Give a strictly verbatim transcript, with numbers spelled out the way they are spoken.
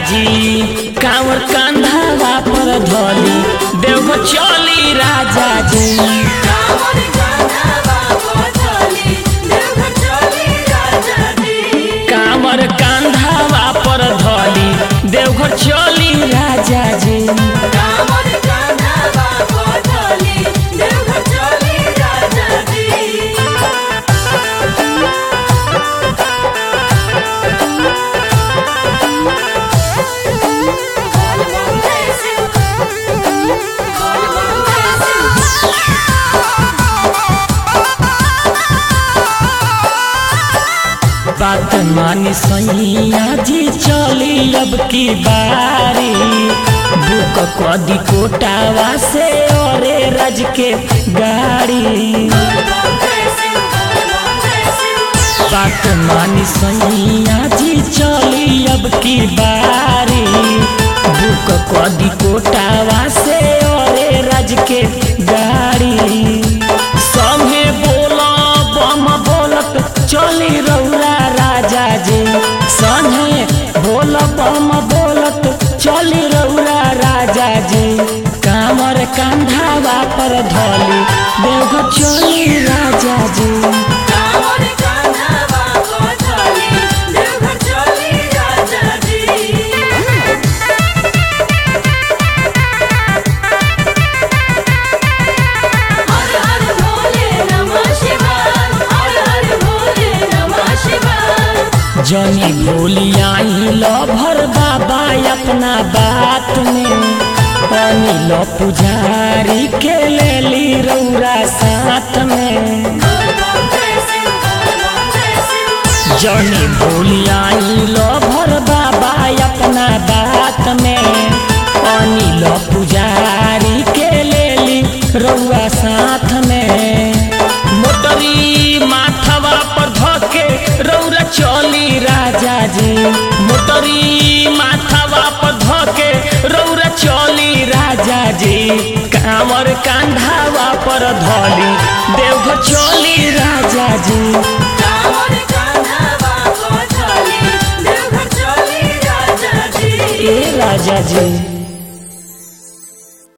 जी कांवर कांधावा पर धली देवघर चली राजा जी कांवर कांधावा पर धली देवघर चली राजा जी कांवर कांधावा पर धली देवघर चली राजा जी कांवर कांधावा पर धली देवघर चली राजा जी बात मानी सैया जी चली अब की बारी बुक कदी कोटावा से औरे रज के गाड़ी बात मानी सैया जी चली अब की बारी बुक कदी कोटावा से औरे रज के गाड़ी संगे बोला बम बोलत चली रौरा राजा जी संगे बोल बम बोलत चली रौरा राजा जी कांवर कांधावा पर धली देवघर चली राजा जी कांवर कांधावा पर धली देवघर चली राजा जी हर हर भोले नमः शिवाय हर हर भोले नमः शिवाय जनी भूली आई लो भर बाबा अपना बात में अनिल पुजारी के ले ली रौरा साथ में जनी भूली आई लो भर बाबा अपना बात में अनिल पुजारी के ले ली रौरा साथ में मोटरी माथवा पर धके रौरा चली राजा जी मोटरी माथवा पर धके रौरा चली राजा जी कांवर कांधावा पर धली देवघर चली राजा जी कांवर कांधावा पर धली देवघर चली राजा जी ए राजा जी।